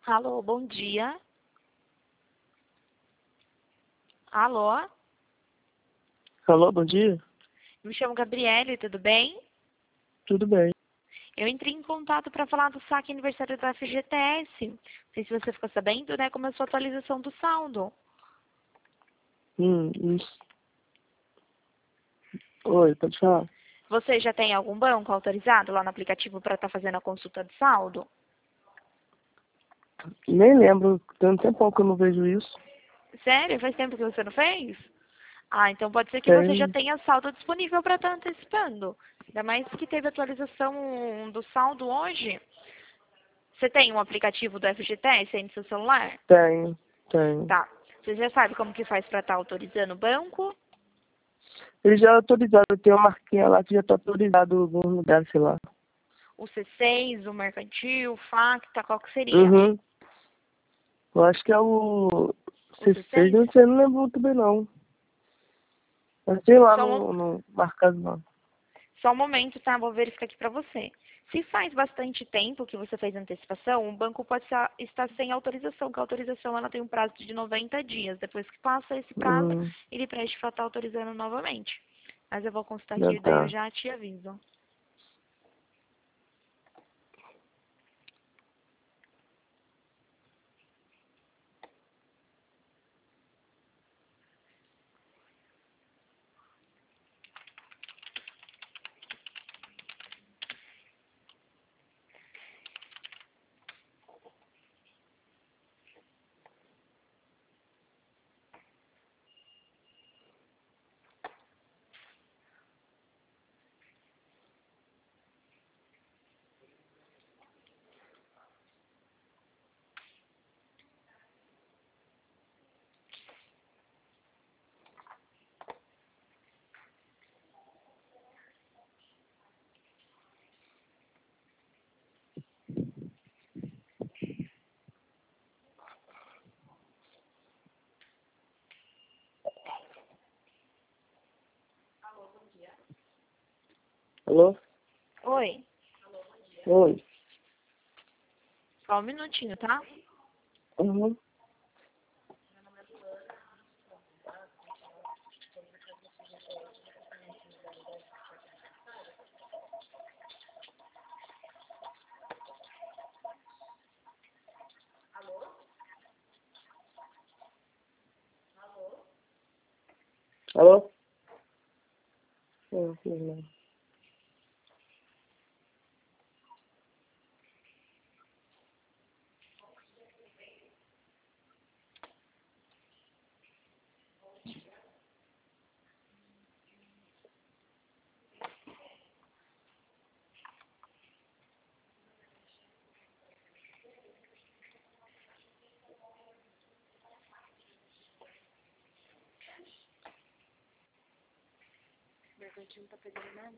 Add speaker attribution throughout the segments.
Speaker 1: Alô, bom dia. Alô,
Speaker 2: Alô, bom dia?
Speaker 1: me chamo Gabriele, tudo bem?
Speaker 2: Tudo bem.
Speaker 1: Eu entrei em contato para falar do saque aniversário do FGTS. Não sei se você ficou sabendo, né? Começou a atualização do saldo.
Speaker 2: Isso. Oi, pode falar?
Speaker 1: Você já tem algum banco autorizado lá no aplicativo para estar fazendo a consulta de saldo?
Speaker 2: Nem lembro, tem um tempão que eu não vejo isso.
Speaker 1: Sério? Faz tempo que você não fez? Ah, então pode ser que você já
Speaker 2: Tem.
Speaker 1: tenha saldo disponível para estar antecipando. Ainda mais que teve atualização do saldo hoje. Você tem um aplicativo do FGTS aí no seu celular?
Speaker 2: Tem.
Speaker 1: Tá. Você já sabe como que faz para estar autorizando o banco?
Speaker 2: Ele já é autorizado, tem uma marquinha lá que já tá autorizado em algum lugar, sei lá.
Speaker 1: O C6, o mercantil, o Facta, qual que seria?
Speaker 2: Uhum. Eu acho que é o
Speaker 1: O
Speaker 2: C6,
Speaker 1: C6?
Speaker 2: não sei, não lembro muito bem não. Mas sei lá,
Speaker 1: Só um,
Speaker 2: no marcado não.
Speaker 1: só um momento, tá? Vou verificar aqui para você. Se faz bastante tempo que você fez antecipação, o banco pode estar sem autorização, porque a autorização ela tem um prazo de 90 dias. Depois que passa esse prazo,
Speaker 2: Hum,
Speaker 1: ele presta para estar autorizando novamente. Mas eu vou consultar
Speaker 2: já
Speaker 1: aqui, daí eu
Speaker 2: tá.
Speaker 1: já te aviso.
Speaker 2: Alô?
Speaker 1: Oi,
Speaker 2: Oi.
Speaker 1: só um minutinho, tá?
Speaker 2: Uhum. Alô? Não.
Speaker 1: O mercantil não tá pegando nada.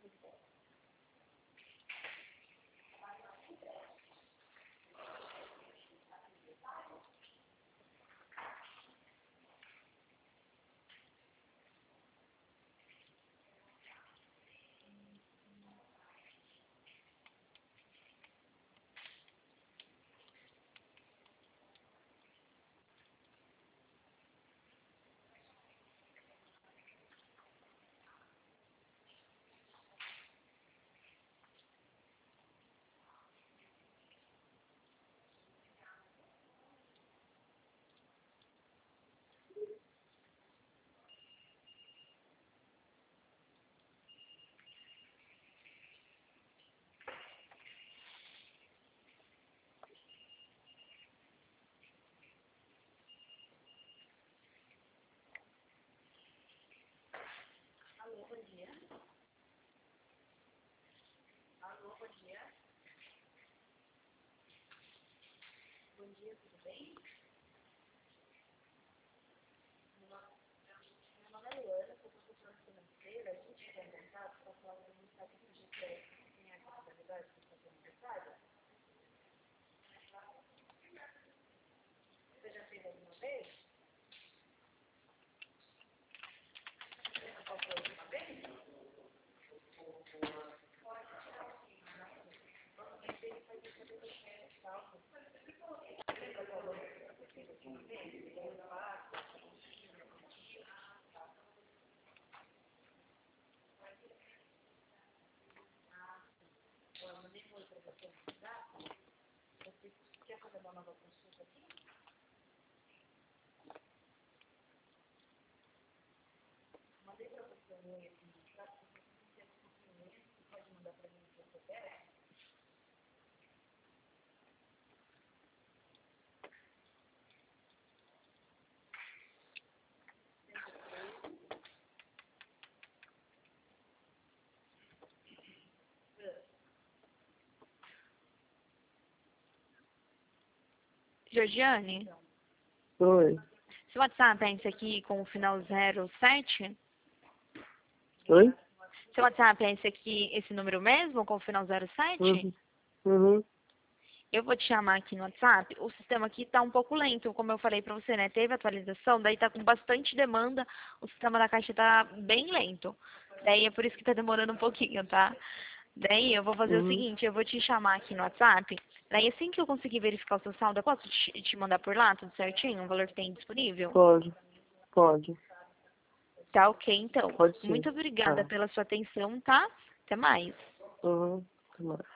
Speaker 1: Georgiane,
Speaker 2: Oi.
Speaker 1: seu WhatsApp é esse aqui com o final 07?
Speaker 2: Oi?
Speaker 1: Seu WhatsApp é esse aqui, esse número mesmo, com o final 07?
Speaker 2: Uhum. Uhum.
Speaker 1: Eu vou te chamar aqui no WhatsApp. O sistema aqui tá um pouco lento, como eu falei pra você, né? Teve atualização, daí tá com bastante demanda. O sistema da Caixa tá bem lento. Daí é por isso que tá demorando um pouquinho, tá? Daí eu vou fazer o
Speaker 2: Uhum.
Speaker 1: seguinte, eu vou te chamar aqui no WhatsApp. Daí assim que eu conseguir verificar o seu saldo, eu posso te mandar por lá, tudo certinho? O valor que tem disponível?
Speaker 2: Pode. Pode.
Speaker 1: Tá ok, então.
Speaker 2: Pode sim.
Speaker 1: Muito obrigada
Speaker 2: Tá.
Speaker 1: pela sua atenção, tá? Até mais.
Speaker 2: Uhum. Tá bom.